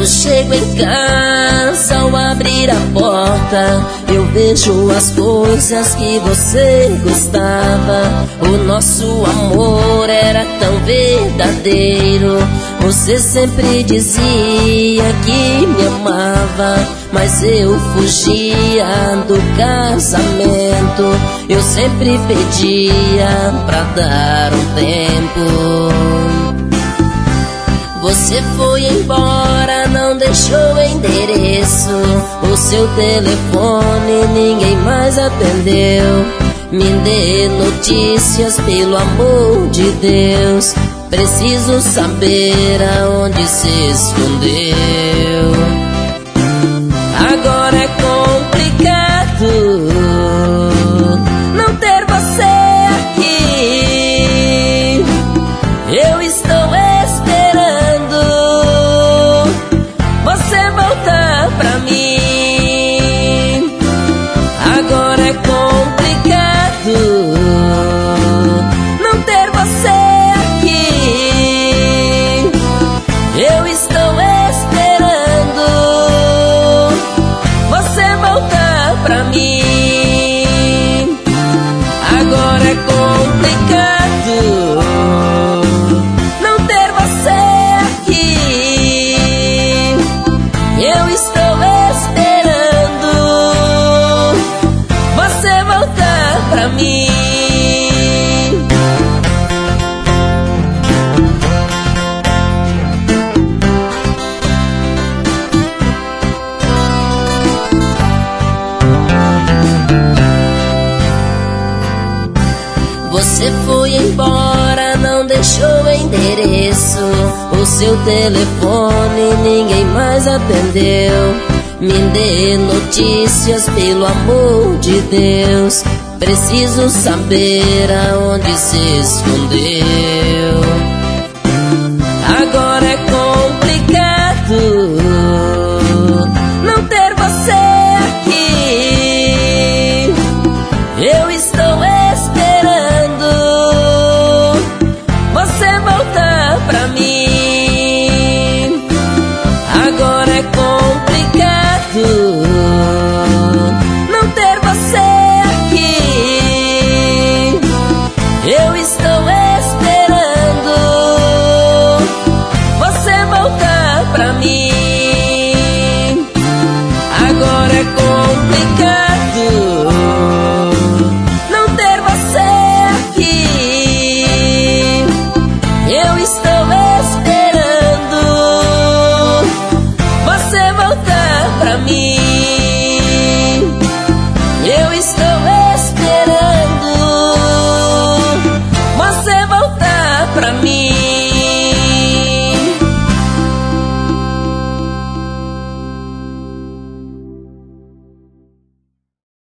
chego em casa, ao abrir a porta, eu vejo as coisas que você gostava. O nosso amor era tão verdadeiro. Você sempre dizia que me amava, mas eu fugia do casamento. Eu sempre pedia pra dar um tempo. Você foi embora, não deixou endereço. O seu telefone ninguém mais atendeu. Me dê notícias, pelo amor de Deus. Preciso saber aonde se escondeu. Agora é complicado não ter você aqui. Eu estou esperando você voltar pra mim. Agora é complicado não ter você aqui. Eu estou esperando você voltar pra mim. Agora é complicado não ter você aqui. Eu estou esperando você voltar pra mim. Você foi embora, não deixou endereço. O seu telefone ninguém mais atendeu. Me dê notícias, pelo amor de Deus. Preciso saber aonde se escondeu. Agora é